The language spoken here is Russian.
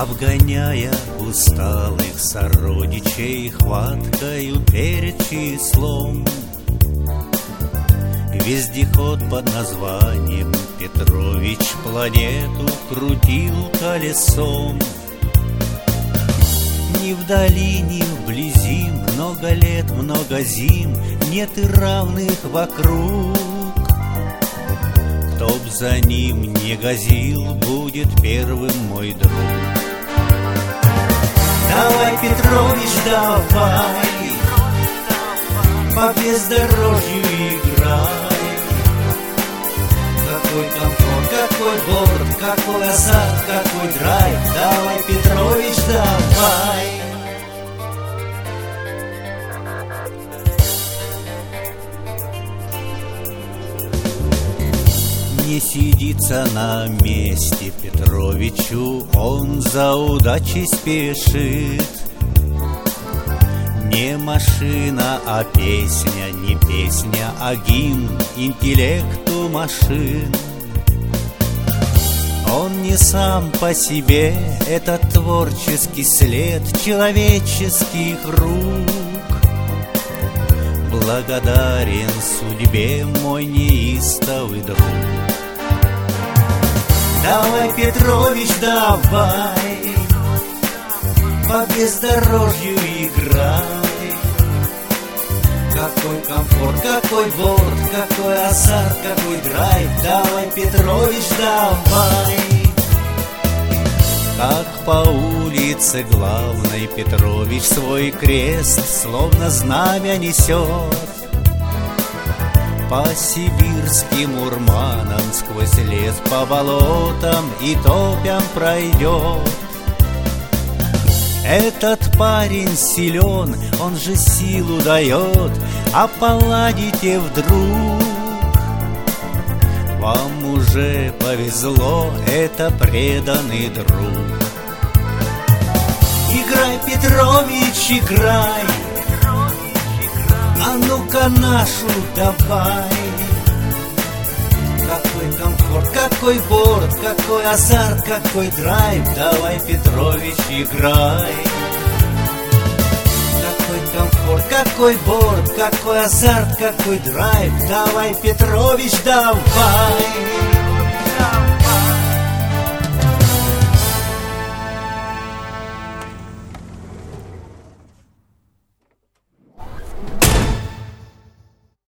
Обгоняя усталых сородичей хваткою перед числом, вездеход под названием Петрович планету крутил колесом. Ни вдали, ни вблизи, много лет, много зим, нет и равных вокруг. Кто б за ним не газил, будет первым мой друг. Давай, Петрович, давай, по бездорожью играй. Какой комфорт, какой борт, какой азарт, какой драйв. Давай, Петрович, давай. Не сидится на месте Петровичу, он за удачей спешит. Не машина, а песня, не песня, а гимн интеллекту машин. Он не сам по себе, это творческий след человеческих рук. Благодарен судьбе мой неистовый друг. Давай, Петрович, давай, по бездорожью играй. Какой комфорт, какой борт, какой азарт, какой драйв. Давай, Петрович, давай. Как по улице главной Петрович свой крест словно знамя несет. По сибирским урманам сквозь лес, по болотам и топям пройдет. Этот парень силен, он же силу дает, а поладите вдруг. Вам уже повезло, это преданный друг. Играй, Петрович, играй, а ну-ка нашу давай. Какой комфорт, какой борт, какой азарт, какой драйв. Давай, Петрович, играй. Какой комфорт, какой борт, какой азарт, какой драйв. Давай, Петрович, давай.